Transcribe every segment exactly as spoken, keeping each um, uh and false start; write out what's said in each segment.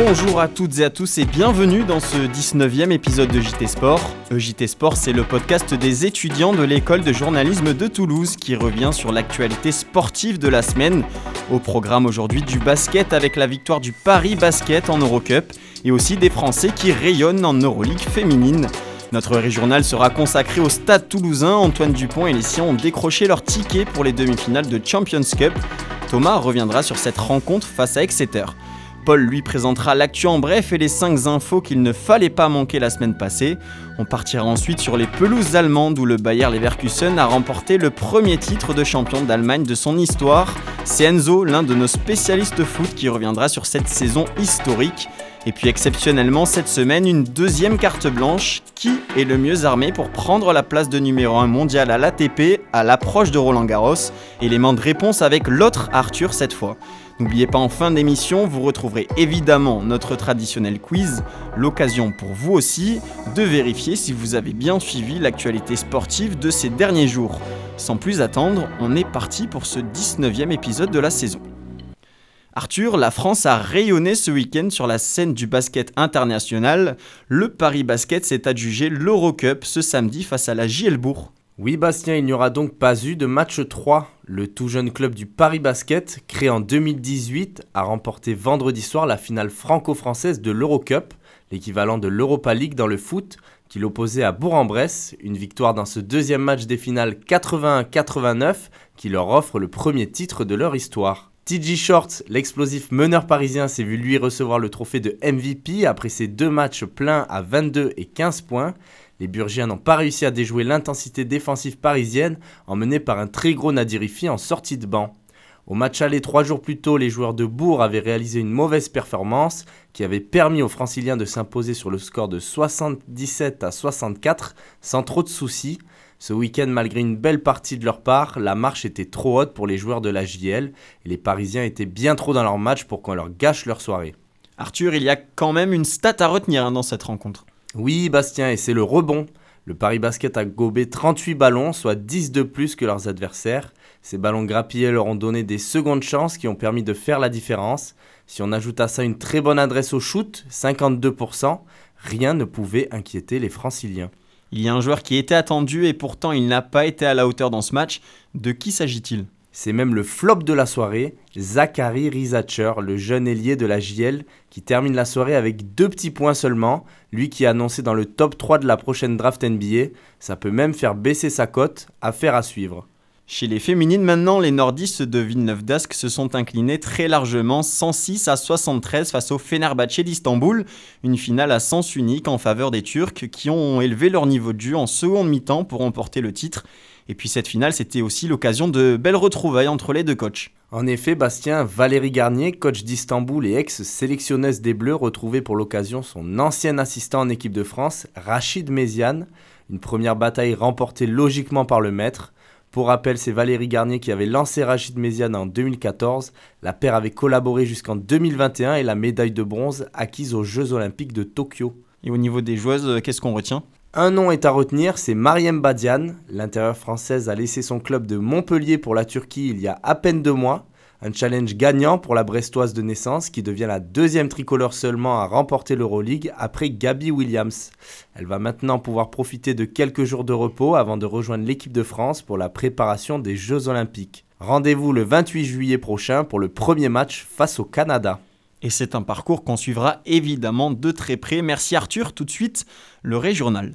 Bonjour à toutes et à tous et bienvenue dans ce dix-neuvième épisode de J T Sport. E J T Sport, c'est le podcast des étudiants de l'école de journalisme de Toulouse qui revient sur l'actualité sportive de la semaine. Au programme aujourd'hui du basket avec la victoire du Paris Basket en Eurocup et aussi des Français qui rayonnent en Euroleague féminine. Notre régional sera consacré au Stade Toulousain. Antoine Dupont et les siens ont décroché leur ticket pour les demi-finales de Champions Cup. Thomas reviendra sur cette rencontre face à Exeter. Paul lui présentera l'actu en bref et les cinq infos qu'il ne fallait pas manquer la semaine passée. On partira ensuite sur les pelouses allemandes où le Bayer Leverkusen a remporté le premier titre de champion d'Allemagne de son histoire. C'est Enzo, l'un de nos spécialistes foot, qui reviendra sur cette saison historique. Et puis exceptionnellement cette semaine, une deuxième carte blanche. Qui est le mieux armé pour prendre la place de numéro un mondial à l'A T P à l'approche de Roland-Garros? Élément de réponse avec l'autre Arthur cette fois. N'oubliez pas, en fin d'émission, vous retrouverez évidemment notre traditionnel quiz, l'occasion pour vous aussi de vérifier si vous avez bien suivi l'actualité sportive de ces derniers jours. Sans plus attendre, on est parti pour ce dix-neuvième épisode de la saison. Arthur, la France a rayonné ce week-end sur la scène du basket international. Le Paris Basket s'est adjugé l'Eurocup ce samedi face à la J L Bourg. Oui Bastien, il n'y aura donc pas eu de match trois. Le tout jeune club du Paris Basket, créé en deux mille dix-huit, a remporté vendredi soir la finale franco-française de l'Eurocup, l'équivalent de l'Europa League dans le foot, qui l'opposait à Bourg-en-Bresse, une victoire dans ce deuxième match des finales quatre-vingt-un à quatre-vingt-neuf qui leur offre le premier titre de leur histoire. T J Shorts, l'explosif meneur parisien, s'est vu lui recevoir le trophée de M V P après ses deux matchs pleins à vingt-deux et quinze points. Les Burgiens n'ont pas réussi à déjouer l'intensité défensive parisienne, emmenée par un très gros Nadirifi en sortie de banc. Au match aller trois jours plus tôt, les joueurs de Bourg avaient réalisé une mauvaise performance qui avait permis aux Franciliens de s'imposer sur le score de soixante-dix-sept à soixante-quatre sans trop de soucis. Ce week-end, malgré une belle partie de leur part, la marche était trop haute pour les joueurs de la J L et les Parisiens étaient bien trop dans leur match pour qu'on leur gâche leur soirée. Arthur, il y a quand même une stat à retenir hein, dans cette rencontre. Oui Bastien, et c'est le rebond. Le Paris Basket a gobé trente-huit ballons, soit dix de plus que leurs adversaires. Ces ballons grappillés leur ont donné des secondes chances qui ont permis de faire la différence. Si on ajoute à ça une très bonne adresse au shoot, cinquante-deux pour cent, rien ne pouvait inquiéter les Franciliens. Il y a un joueur qui était attendu et pourtant il n'a pas été à la hauteur dans ce match. De qui s'agit-il ? C'est même le flop de la soirée, Zachary Risacher, le jeune ailier de la J L, qui termine la soirée avec deux petits points seulement, lui qui est annoncé dans le top trois de la prochaine draft N B A. Ça peut même faire baisser sa cote, affaire à suivre. Chez les féminines maintenant, les nordistes de Villeneuve-d'Ascq se sont inclinés très largement cent six à soixante-treize face au Fenerbahçe d'Istanbul, une finale à sens unique en faveur des Turcs qui ont élevé leur niveau de jeu en seconde mi-temps pour remporter le titre. Et puis cette finale, c'était aussi l'occasion de belles retrouvailles entre les deux coachs. En effet, Bastien, Valérie Garnier, coach d'Istanbul et ex-sélectionneuse des Bleus, retrouvait pour l'occasion son ancien assistant en équipe de France, Rachid Méziane. Une première bataille remportée logiquement par le maître. Pour rappel, c'est Valérie Garnier qui avait lancé Rachid Méziane en deux mille quatorze. La paire avait collaboré jusqu'en deux mille vingt et un et la médaille de bronze acquise aux Jeux Olympiques de Tokyo. Et au niveau des joueuses, qu'est-ce qu'on retient ? Un nom est à retenir, c'est Mariam Badiane. L'intérieure française a laissé son club de Montpellier pour la Turquie il y a à peine deux mois. Un challenge gagnant pour la Brestoise de naissance qui devient la deuxième tricolore seulement à remporter l'Euroleague après Gabi Williams. Elle va maintenant pouvoir profiter de quelques jours de repos avant de rejoindre l'équipe de France pour la préparation des Jeux Olympiques. Rendez-vous le vingt-huit juillet prochain pour le premier match face au Canada. Et c'est un parcours qu'on suivra évidemment de très près. Merci Arthur, tout de suite, le Régional.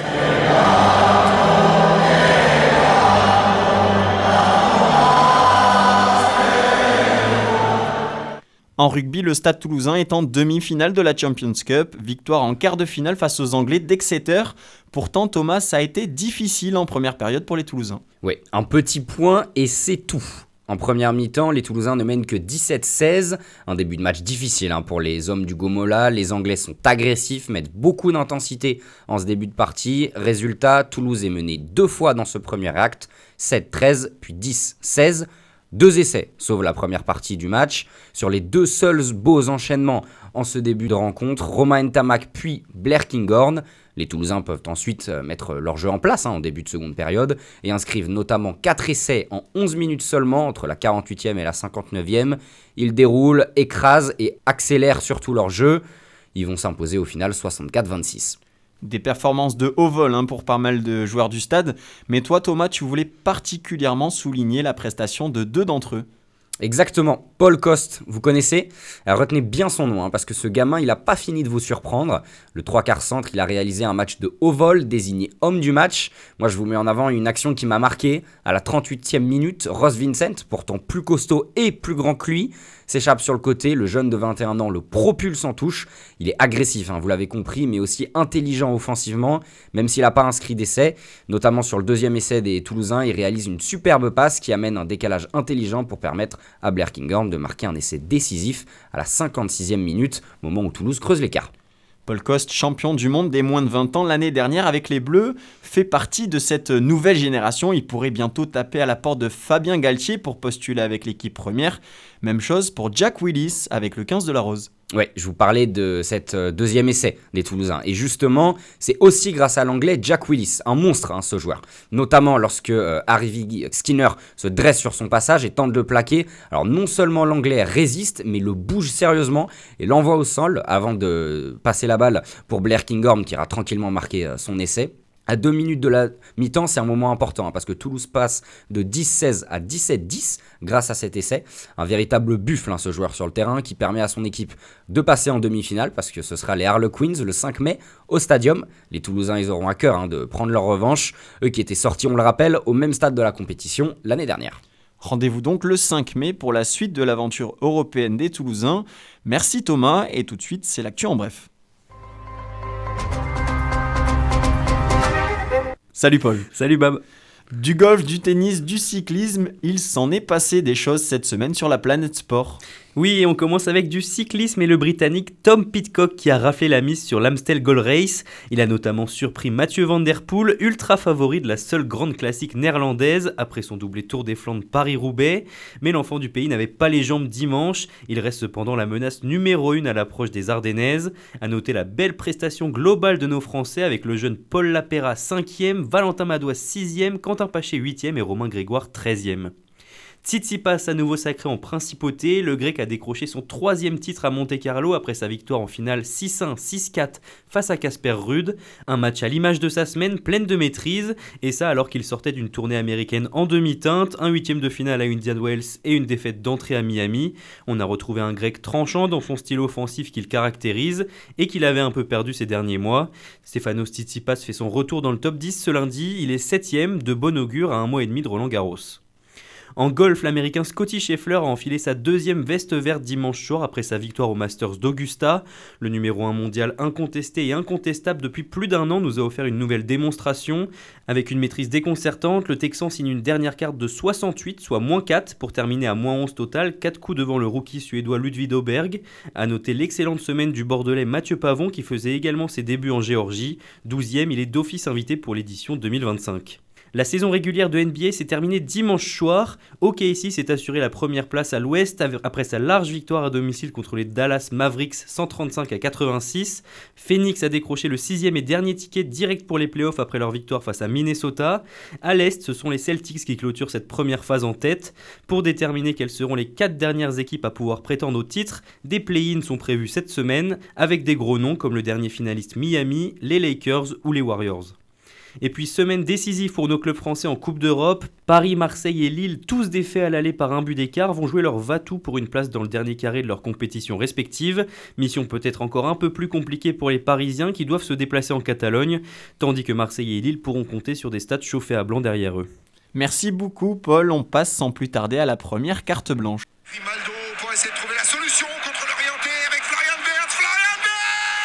En rugby, le Stade Toulousain est en demi-finale de la Champions Cup, victoire en quart de finale face aux Anglais d'Exeter. Pourtant, Thomas, ça a été difficile en première période pour les Toulousains. Oui, un petit point et c'est tout. En première mi-temps, les Toulousains ne mènent que dix-sept seize, un début de match difficile hein, pour les hommes du Gomola. Les Anglais sont agressifs, mettent beaucoup d'intensité en ce début de partie. Résultat, Toulouse est mené deux fois dans ce premier acte, sept treize puis dix seize. Deux essais sauvent la première partie du match. Sur les deux seuls beaux enchaînements en ce début de rencontre, Romain Ntamak puis Blair Kinghorn, Les Toulousains peuvent ensuite mettre leur jeu en place hein, en début de seconde période et inscrivent notamment quatre essais en onze minutes seulement entre la quarante-huitième et la cinquante-neuvième. Ils déroulent, écrasent et accélèrent surtout leur jeu. Ils vont s'imposer au final soixante-quatre vingt-six. Des performances de haut vol hein, pour pas mal de joueurs du stade. Mais toi Thomas, tu voulais particulièrement souligner la prestation de deux d'entre eux. Exactement, Paul Coste, vous connaissez ? Alors, retenez bien son nom, hein, parce que ce gamin, il n'a pas fini de vous surprendre. Le trois quarts centre, il a réalisé un match de haut vol, désigné homme du match. Moi, je vous mets en avant une action qui m'a marqué. À la trente-huitième minute, Ross Vincent, pourtant plus costaud et plus grand que lui, s'échappe sur le côté. Le jeune de vingt et un ans le propulse en touche. Il est agressif, hein, vous l'avez compris, mais aussi intelligent offensivement, même s'il n'a pas inscrit d'essai. Notamment sur le deuxième essai des Toulousains, il réalise une superbe passe qui amène un décalage intelligent pour permettre à Blair Kinghorn de marquer un essai décisif à la cinquante-sixième minute, moment où Toulouse creuse l'écart. Paul Coste, champion du monde des moins de vingt ans l'année dernière avec les Bleus, fait partie de cette nouvelle génération. Il pourrait bientôt taper à la porte de Fabien Galtier pour postuler avec l'équipe première. Même chose pour Jack Willis avec le quinze de la Rose. Ouais, je vous parlais de cette deuxième essai des Toulousains. Et justement, c'est aussi grâce à l'anglais Jack Willis, un monstre hein, ce joueur. Notamment lorsque euh, Harvey Skinner se dresse sur son passage et tente de le plaquer. Alors non seulement l'anglais résiste, mais le bouge sérieusement et l'envoie au sol avant de passer la balle pour Blair Kinghorn qui ira tranquillement marquer euh, son essai. À deux minutes de la mi-temps, c'est un moment important hein, parce que Toulouse passe de dix seize à dix-sept dix grâce à cet essai. Un véritable buffle, hein, ce joueur sur le terrain qui permet à son équipe de passer en demi-finale parce que ce sera les Harlequins le cinq mai au Stadium. Les Toulousains, ils auront à cœur hein, de prendre leur revanche, eux qui étaient sortis, on le rappelle, au même stade de la compétition l'année dernière. Rendez-vous donc le cinq mai pour la suite de l'aventure européenne des Toulousains. Merci Thomas et tout de suite, c'est l'actu en bref. Salut Paul. Salut Bab. Du golf, du tennis, du cyclisme, il s'en est passé des choses cette semaine sur la planète sport. Oui, et on commence avec du cyclisme et le Britannique Tom Pidcock qui a raflé la mise sur l'Amstel Gold Race. Il a notamment surpris Mathieu Van Der Poel, ultra favori de la seule grande classique néerlandaise après son doublé Tour des Flandres Paris-Roubaix. Mais l'enfant du pays n'avait pas les jambes dimanche. Il reste cependant la menace numéro une à l'approche des Ardennaises. À noter la belle prestation globale de nos Français avec le jeune Paul Lapera cinquième, Valentin Madois sixième, Quentin Paché huitième et Romain Grégoire treizième. Tsitsipas à nouveau sacré en principauté, le grec a décroché son troisième titre à Monte-Carlo après sa victoire en finale six un six quatre face à Casper Ruud. Un match à l'image de sa semaine, pleine de maîtrise, et ça alors qu'il sortait d'une tournée américaine en demi-teinte, un huitième de finale à Indian Wells et une défaite d'entrée à Miami. On a retrouvé un grec tranchant dans son style offensif qu'il caractérise et qu'il avait un peu perdu ces derniers mois. Stefanos Tsitsipas fait son retour dans le top dix ce lundi, il est septième, de bon augure à un mois et demi de Roland Garros. En golf, l'américain Scotty Scheffler a enfilé sa deuxième veste verte dimanche soir après sa victoire au Masters d'Augusta. Le numéro un mondial incontesté et incontestable depuis plus d'un an nous a offert une nouvelle démonstration. Avec une maîtrise déconcertante, le Texan signe une dernière carte de soixante-huit, soit moins quatre, pour terminer à moins onze total, quatre coups devant le rookie suédois Ludvig Åberg. A noter l'excellente semaine du Bordelais Mathieu Pavon qui faisait également ses débuts en Géorgie. douzième, il est d'office invité pour l'édition deux mille vingt-cinq. La saison régulière de N B A s'est terminée dimanche soir. O K C s'est assuré la première place à l'Ouest après sa large victoire à domicile contre les Dallas Mavericks cent trente-cinq à quatre-vingt-six. Phoenix a décroché le sixième et dernier ticket direct pour les playoffs après leur victoire face à Minnesota. À l'Est, ce sont les Celtics qui clôturent cette première phase en tête. Pour déterminer quelles seront les quatre dernières équipes à pouvoir prétendre au titre, des play-ins sont prévus cette semaine avec des gros noms comme le dernier finaliste Miami, les Lakers ou les Warriors. Et puis semaine décisive pour nos clubs français en Coupe d'Europe. Paris, Marseille et Lille, tous défaits à l'aller par un but d'écart, vont jouer leur va-tout pour une place dans le dernier carré de leurs compétitions respectives. Mission peut-être encore un peu plus compliquée pour les Parisiens qui doivent se déplacer en Catalogne, tandis que Marseille et Lille pourront compter sur des stades chauffés à blanc derrière eux. Merci beaucoup Paul, on passe sans plus tarder à la première carte blanche. Grimaldo pour essayer de trouver la solution contre l'orienté avec Florian Wirtz. Florian Wirtz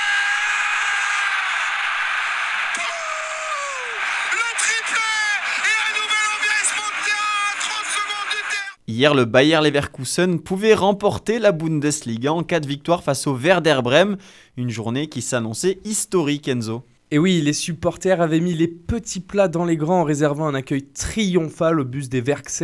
le triplé et un nouvel envahissement de terrain à trente secondes du terrain. Hier, le Bayer Leverkusen pouvait remporter la Bundesliga en cas de victoire face au Werder Brême, une journée qui s'annonçait historique, Enzo. Et oui, les supporters avaient mis les petits plats dans les grands en réservant un accueil triomphal au bus des Werkself.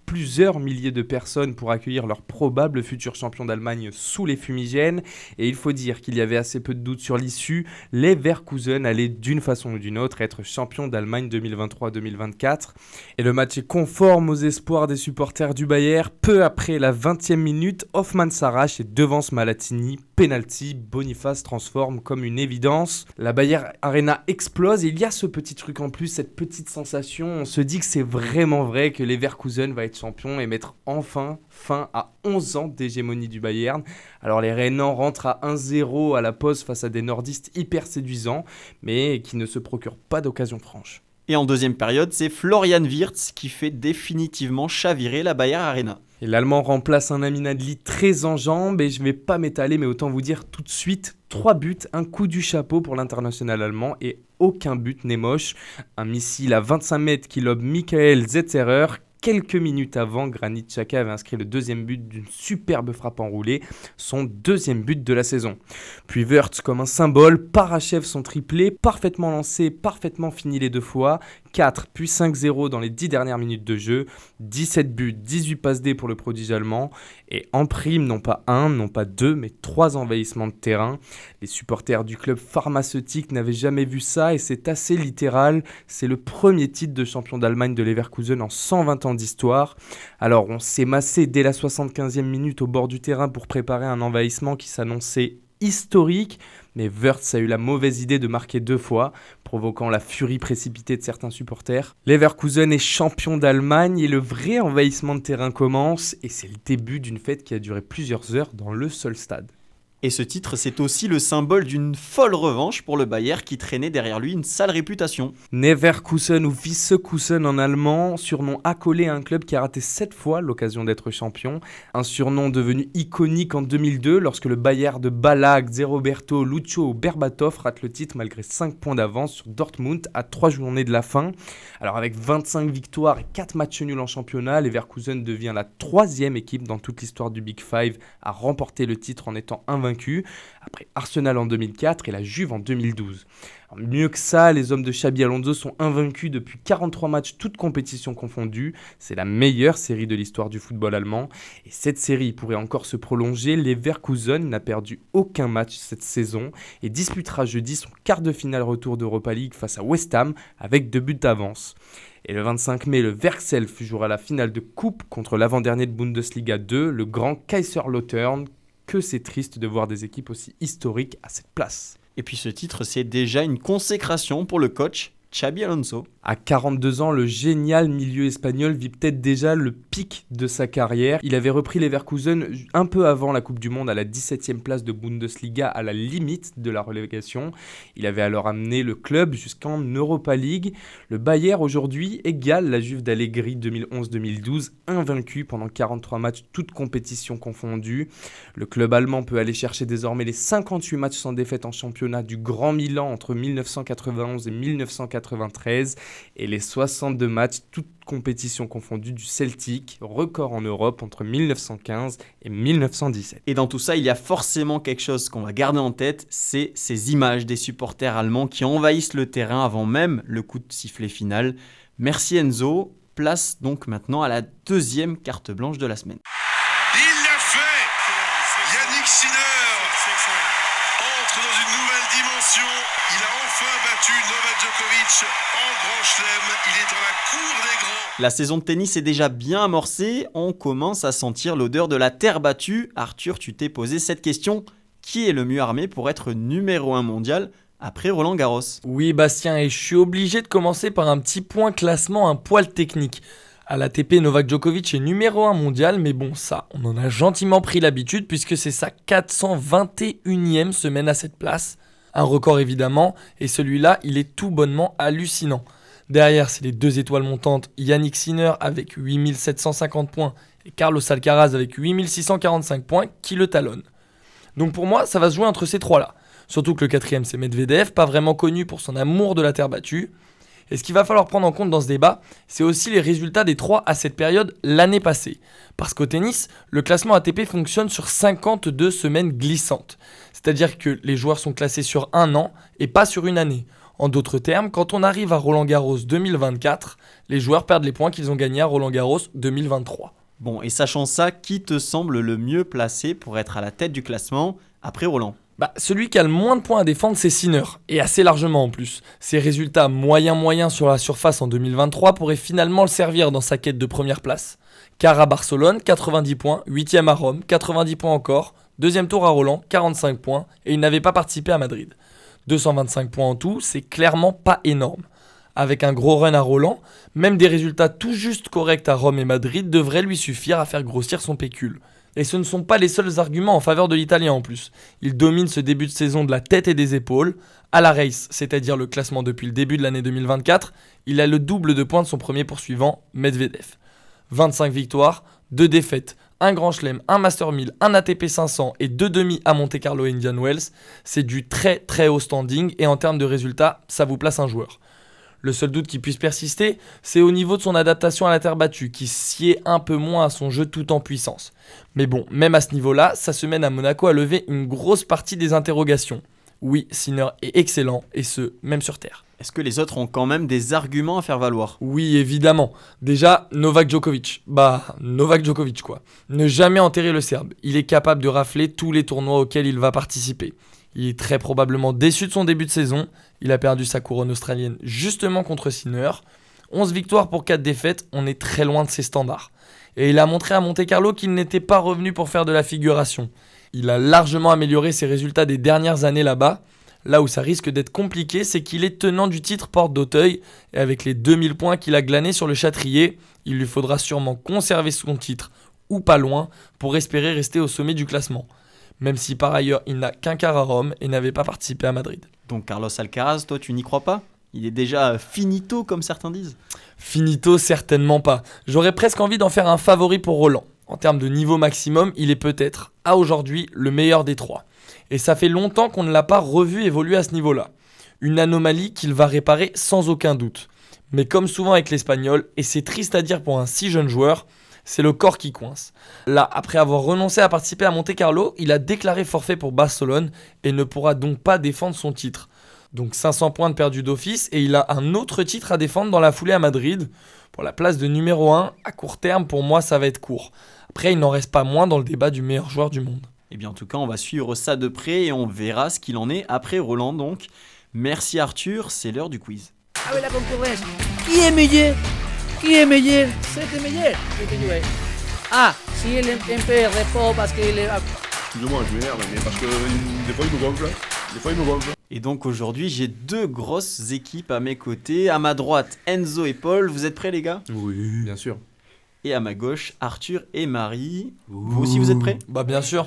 plusieurs milliers de personnes pour accueillir leur probable futur champion d'Allemagne sous les fumigènes. Et il faut dire qu'il y avait assez peu de doutes sur l'issue. Les Leverkusen allaient d'une façon ou d'une autre être champion d'Allemagne deux mille vingt-trois deux mille vingt-quatre. Et le match est conforme aux espoirs des supporters du Bayern. Peu après la vingtième minute, Hoffmann s'arrache et devance Malatini. Penalty, Boniface transforme comme une évidence. La Bayer Arena explose et il y a ce petit truc en plus, cette petite sensation. On se dit que c'est vraiment vrai que Leverkusen va être champion et mettre enfin fin à onze ans d'hégémonie du Bayern. Alors les Rhénans rentrent à un zéro à la pause face à des nordistes hyper séduisants, mais qui ne se procurent pas d'occasion franche. Et en deuxième période, c'est Florian Wirtz qui fait définitivement chavirer la Bayer Arena. Et l'Allemand remplace un Amin Adli très en jambes et je vais pas m'étaler mais autant vous dire tout de suite, trois buts, un coup du chapeau pour l'international allemand et aucun but n'est moche. Un missile à vingt-cinq mètres qui lobe Michael Zetterer. Quelques minutes avant, Granit Xhaka avait inscrit le deuxième but d'une superbe frappe enroulée, son deuxième but de la saison. Puis Wirtz, comme un symbole, parachève son triplé, parfaitement lancé, parfaitement fini les deux fois, quatre puis cinq zéro dans les dix dernières minutes de jeu, dix-sept buts, dix-huit passes D pour le prodige allemand, et en prime, non pas un, non pas deux, mais trois envahissements de terrain. Les supporters du club pharmaceutique n'avaient jamais vu ça, et c'est assez littéral, c'est le premier titre de champion d'Allemagne de Leverkusen en cent vingt ans d'histoire. Alors on s'est massé dès la soixante-quinzième minute au bord du terrain pour préparer un envahissement qui s'annonçait historique, mais Wirtz a eu la mauvaise idée de marquer deux fois, provoquant la furie précipitée de certains supporters. Leverkusen est champion d'Allemagne et le vrai envahissement de terrain commence, et c'est le début d'une fête qui a duré plusieurs heures dans le seul stade. Et ce titre, c'est aussi le symbole d'une folle revanche pour le Bayern qui traînait derrière lui une sale réputation. Neverkusen ou Vissekusen en allemand, surnom accolé à un club qui a raté sept fois l'occasion d'être champion. Un surnom devenu iconique en deux mille deux lorsque le Bayern de Ballack, Zeroberto, Lucho ou Berbatov rate le titre malgré cinq points d'avance sur Dortmund à trois journées de la fin. Alors avec vingt-cinq victoires et quatre matchs nuls en championnat, Leverkusen devient la troisième équipe dans toute l'histoire du Big Five à remporter le titre en étant invaincu. Après Arsenal en deux mille quatre et la Juve en deux mille douze. Alors, mieux que ça, les hommes de Xabi Alonso sont invaincus depuis quarante-trois matchs, toutes compétitions confondues. C'est la meilleure série de l'histoire du football allemand. Et cette série pourrait encore se prolonger. Leverkusen n'a perdu aucun match cette saison et disputera jeudi son quart de finale retour d'Europa League face à West Ham avec deux buts d'avance. Et le vingt-cinq mai, le Verself jouera la finale de coupe contre l'avant-dernier de Bundesliga deux, le grand Kaiserslautern. Que c'est triste de voir des équipes aussi historiques à cette place. Et puis ce titre, c'est déjà une consécration pour le coach Xabi Alonso. À quarante-deux ans, le génial milieu espagnol vit peut-être déjà le pic de sa carrière. Il avait repris Leverkusen un peu avant la Coupe du Monde à la dix-septième place de Bundesliga, à la limite de la relégation. Il avait alors amené le club jusqu'en Europa League. Le Bayern aujourd'hui égale la Juve d'Allegri deux mille onze deux mille douze, invaincu pendant quarante-trois matchs, toutes compétitions confondues. Le club allemand peut aller chercher désormais les cinquante-huit matchs sans défaite en championnat du Grand Milan entre dix-neuf cent quatre-vingt-onze et dix-neuf cent quatre-vingt-treize. Et les soixante-deux matchs, toutes compétitions confondues du Celtic, record en Europe entre dix-neuf cent quinze et dix-neuf cent dix-sept. Et dans tout ça, il y a forcément quelque chose qu'on va garder en tête, c'est ces images des supporters allemands qui envahissent le terrain avant même le coup de sifflet final. Merci Enzo, place donc maintenant à la deuxième carte blanche de la semaine. Il l'a fait. Yannick Sinner entre dans une nouvelle dimension. Il a enfin battu Novak Djokovic en Grand Chelem. Il est dans la cour des grands. La saison de tennis est déjà bien amorcée. On commence à sentir l'odeur de la terre battue. Arthur, tu t'es posé cette question. Qui est le mieux armé pour être numéro un mondial après Roland Garros ? Oui Bastien, et je suis obligé de commencer par un petit point classement, un poil technique. À l'A T P, Novak Djokovic est numéro un mondial, mais bon ça, on en a gentiment pris l'habitude puisque c'est sa quatre cent vingt et unième semaine à cette place. Un record évidemment, et celui-là, il est tout bonnement hallucinant. Derrière, c'est les deux étoiles montantes, Yannick Sinner avec huit mille sept cent cinquante points et Carlos Alcaraz avec huit mille six cent quarante-cinq points qui le talonnent. Donc pour moi, ça va se jouer entre ces trois-là. Surtout que le quatrième, c'est Medvedev, pas vraiment connu pour son amour de la terre battue. Et ce qu'il va falloir prendre en compte dans ce débat, c'est aussi les résultats des trois à cette période l'année passée. Parce qu'au tennis, le classement A T P fonctionne sur cinquante-deux semaines glissantes. C'est-à-dire que les joueurs sont classés sur un an et pas sur une année. En d'autres termes, quand on arrive à Roland-Garros deux mille vingt-quatre, les joueurs perdent les points qu'ils ont gagnés à Roland-Garros deux mille vingt-trois. Bon, et sachant ça, qui te semble le mieux placé pour être à la tête du classement après Roland ? Bah, celui qui a le moins de points à défendre, c'est Sinner, et assez largement en plus. Ses résultats moyens-moyens sur la surface en deux mille vingt-trois pourraient finalement le servir dans sa quête de première place. Car à Barcelone, quatre-vingt-dix points, huitième à Rome, quatre-vingt-dix points encore, deuxième tour à Roland, quarante-cinq points, et il n'avait pas participé à Madrid. deux cent vingt-cinq points en tout, c'est clairement pas énorme. Avec un gros run à Roland, même des résultats tout juste corrects à Rome et Madrid devraient lui suffire à faire grossir son pécule. Et ce ne sont pas les seuls arguments en faveur de l'Italien en plus. Il domine ce début de saison de la tête et des épaules. À la race, c'est-à-dire le classement depuis le début de l'année deux mille vingt-quatre, il a le double de points de son premier poursuivant, Medvedev. vingt-cinq victoires, deux défaites, un Grand Chelem, un Master mille, un A T P cinq cents et deux demi à Monte-Carlo et Indian Wells. C'est du très très haut standing et en termes de résultats, ça vous place un joueur. Le seul doute qui puisse persister, c'est au niveau de son adaptation à la terre battue, qui sied un peu moins à son jeu tout en puissance. Mais bon, même à ce niveau-là, ça se mène à Monaco à lever une grosse partie des interrogations. Oui, Sinner est excellent, et ce, même sur terre. Est-ce que les autres ont quand même des arguments à faire valoir ? Oui, évidemment. Déjà, Novak Djokovic. Bah, Novak Djokovic quoi. Ne jamais enterrer le Serbe. Il est capable de rafler tous les tournois auxquels il va participer. Il est très probablement déçu de son début de saison. Il a perdu sa couronne australienne justement contre Sinner. onze victoires pour quatre défaites, on est très loin de ses standards. Et il a montré à Monte-Carlo qu'il n'était pas revenu pour faire de la figuration. Il a largement amélioré ses résultats des dernières années là-bas. Là où ça risque d'être compliqué, c'est qu'il est tenant du titre Porte d'Auteuil. Et avec les deux mille points qu'il a glanés sur le Châtrier, il lui faudra sûrement conserver son titre, ou pas loin, pour espérer rester au sommet du classement. Même si par ailleurs il n'a qu'un quart à Rome et n'avait pas participé à Madrid. Donc Carlos Alcaraz, toi tu n'y crois pas ? Il est déjà finito comme certains disent ? Finito, certainement pas. J'aurais presque envie d'en faire un favori pour Roland. En termes de niveau maximum, il est peut-être, à aujourd'hui, le meilleur des trois. Et ça fait longtemps qu'on ne l'a pas revu évoluer à ce niveau-là. Une anomalie qu'il va réparer sans aucun doute. Mais comme souvent avec l'Espagnol, et c'est triste à dire pour un si jeune joueur, c'est le corps qui coince. Là, après avoir renoncé à participer à Monte-Carlo, il a déclaré forfait pour Barcelone et ne pourra donc pas défendre son titre. Donc cinq cents points de perdu d'office et il a un autre titre à défendre dans la foulée à Madrid. Pour la place de numéro un, à court terme, pour moi, ça va être court. Après, il n'en reste pas moins dans le débat du meilleur joueur du monde. Eh bien, en tout cas, on va suivre ça de près et on verra ce qu'il en est après Roland donc. Merci Arthur, c'est l'heure du quiz. Ah oui, la concurrence. Qui est meilleur? Qui est meilleur? C'était meilleur. Ah, si il est un peu repos parce qu'il est... Excusez-moi, je m'énerve, mais parce que des fois il me gonfle. Des fois il me gonfle. Et donc aujourd'hui, j'ai deux grosses équipes à mes côtés. À ma droite, Enzo et Paul. Vous êtes prêts les gars ? Oui, bien sûr. Et à ma gauche, Arthur et Marie. Vous aussi, vous êtes prêts ? Bah bien sûr.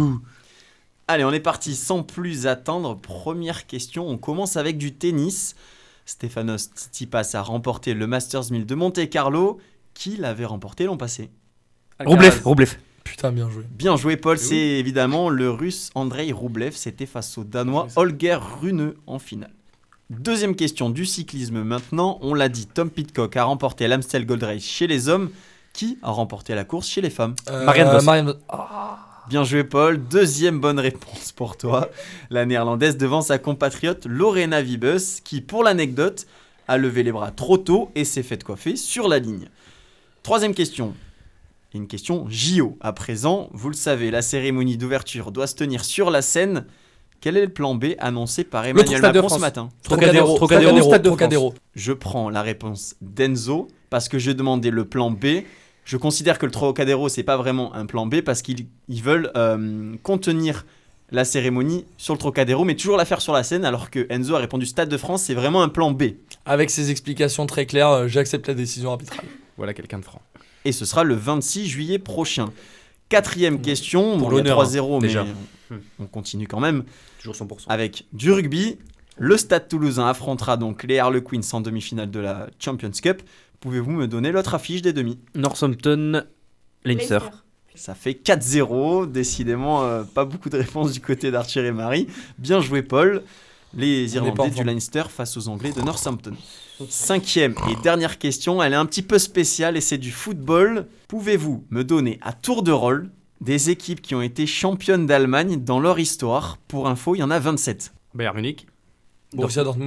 Allez, on est parti sans plus attendre. Première question, on commence avec du tennis. Stefanos Tsitsipas a remporté le Masters mille de Monte-Carlo. Qui l'avait remporté l'an passé ? Roublev, Roublev. Putain, bien joué. Bien joué Paul, Et c'est oui. évidemment le russe Andrei Roublev. C'était face au danois Holger Rune en finale. Deuxième question du cyclisme maintenant. On l'a dit, Tom Pidcock a remporté l'Amstel Gold Race chez les hommes. Qui a remporté la course chez les femmes ? Euh, Marianne Vos. Marianne Vos. Ah. Bien joué Paul, deuxième bonne réponse pour toi. La néerlandaise devant sa compatriote Lorena Wiebes qui, pour l'anecdote, a levé les bras trop tôt et s'est fait coiffer sur la ligne. Troisième question. Une question J O. À présent, vous le savez, la cérémonie d'ouverture doit se tenir sur la scène. Quel est le plan B annoncé par Emmanuel Stade de Macron ce France. matin ? Trocadéro, Trocadéro, Trocadéro, Stade de Trocadéro. Je prends la réponse d'Enzo parce que je demandais le plan B. Je considère que le Trocadéro, c'est pas vraiment un plan B parce qu'ils ils veulent euh, contenir la cérémonie sur le Trocadéro, mais toujours la faire sur la scène, alors que Enzo a répondu Stade de France, c'est vraiment un plan B. Avec ces explications très claires, euh, j'accepte la décision arbitrale. Voilà quelqu'un de franc. Et ce sera le vingt-six juillet prochain. Quatrième question, Pour bon, il y a l'honneur, trois zéro, mais déjà. on continue quand même. Toujours cent pour cent. Avec du rugby, le Stade Toulousain affrontera donc les Harlequins en demi-finale de la Champions Cup. Pouvez-vous me donner l'autre affiche des demi ? Northampton, Leinster. Ça fait quatre zéro, décidément euh, pas beaucoup de réponses du côté d'Arthur et Marie. Bien joué Paul, les On est pas Irlandais en du forme. Leinster face aux Anglais de Northampton. Cinquième et dernière question, elle est un petit peu spéciale et c'est du football. Pouvez-vous me donner à tour de rôle des équipes qui ont été championnes d'Allemagne dans leur histoire ? Pour info, il y en a vingt-sept. Bayern Munich. Borussia Dortmund.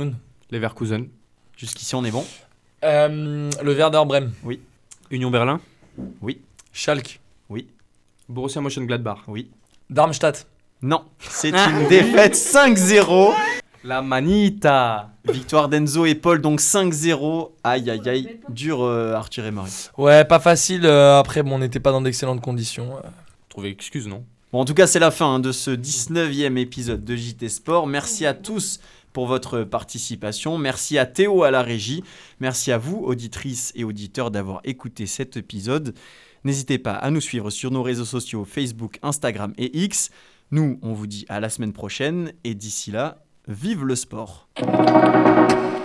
Leverkusen. Jusqu'ici, on est bon. Euh, le Werder Bremen. Union Berlin. Schalke. Borussia Mönchengladbach. Oui. Darmstadt. Non, c'est une défaite cinq zéro. La Manita. Victoire d'Enzo et Paul, donc cinq zéro. Aïe, aïe, aïe. Dur, euh, Arthur et Marie. Ouais, pas facile. euh, après, bon, on n'était pas dans d'excellentes conditions. euh. Trouver excuse, non? Bon, en tout cas, c'est la fin hein, de ce dix-neuvième épisode de J T Sport. Merci à tous pour votre participation. Merci à Théo à la régie. Merci à vous, auditrices et auditeurs, d'avoir écouté cet épisode. N'hésitez pas à nous suivre sur nos réseaux sociaux Facebook, Instagram et X. Nous, on vous dit à la semaine prochaine et d'ici là, vive le sport.